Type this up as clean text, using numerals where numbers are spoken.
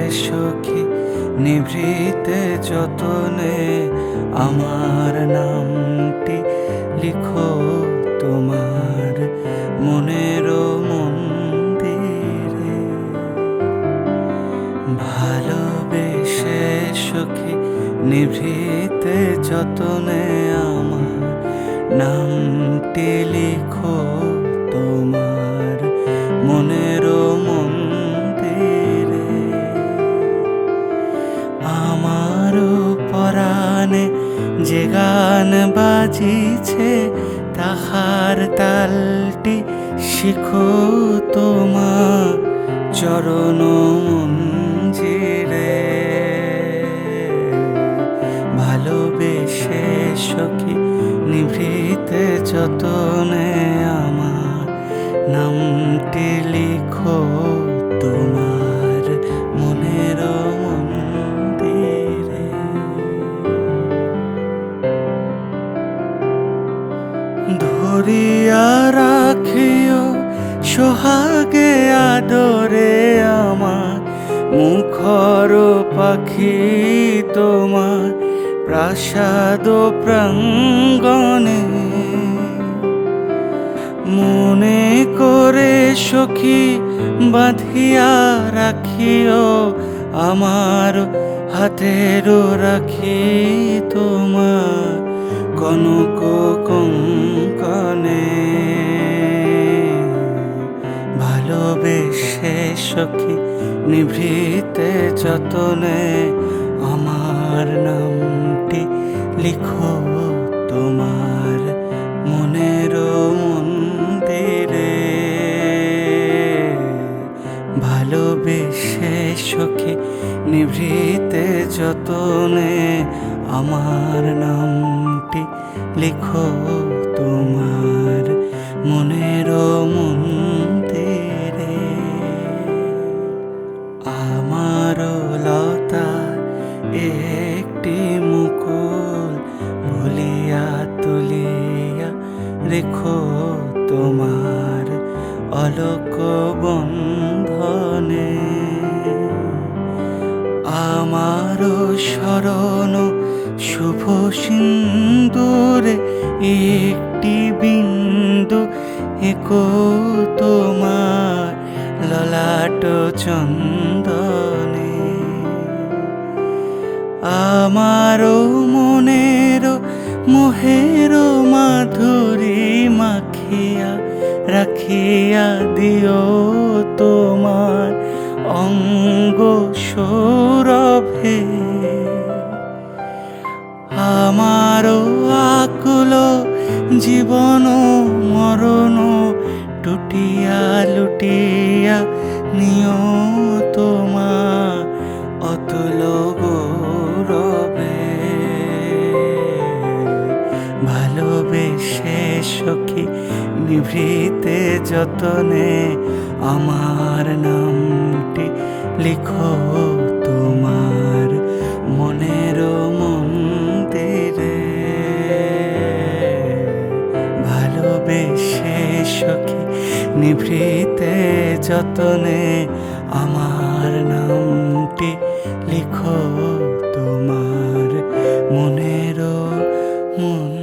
সখী নিভৃতে যতনে আমার নামটি লিখো তোমার মনের মন্দিরে। ভালোবেসে সখী নিভৃতে যতনে আমার নামটি লিখো তোমার মনের মন্দিরে। আমার পরাণে যে গান বাজিছে তাহার তালটি শিখো তোমার চরণ মঞ্জিরে। ভালোবেসে সখী নিভৃতে যতনে আমার নামটি লিখো তোমার মনের মন্দিরে। ধরিয়া রাখিও সোহাগে আদরে আমার মুখর পাখি তোমার প্রাসাদ প্রাঙ্গণে। মনে করে সখী বাঁধিয়া রাখিও আমার হাতের রাখি তোমার কনক কঙ্কনে। ভালোবেসে সখী নিভৃতে যতনে আমার নামটি লিখো তোমার মনের মন্দিরে। ভালোবেসে সখী নিভৃতে যতনে আমার নামটি লিখো তোমার মনের মন্দিরে। আমার লতার একটি মুকুল ভুলিয়া তুলিয়া রেখো তোমার অলক বন্ধনে। আমার শরণ শুভ সিন্দুরে একটি বিন্দু এঁকো তোমার ললাট চন্দনে। আমার মনের মোহের মাধুরী মাখিয়া রাখিয়া দিও তোমার অঙ্গ সৌরভে। আমার আকুল জীবন মরণ টুটিয়া লুটিয়া নিও তোমার অতুল গৌরবে। ভালোবেসে সখী নিভৃতে যতনে আমার নামটি লিখো তোমার মনের মন্দিরে। ভালোবেসে সখী নিভৃতে যতনে আমার নামটি লিখো তোমার মনের মন্দিরে।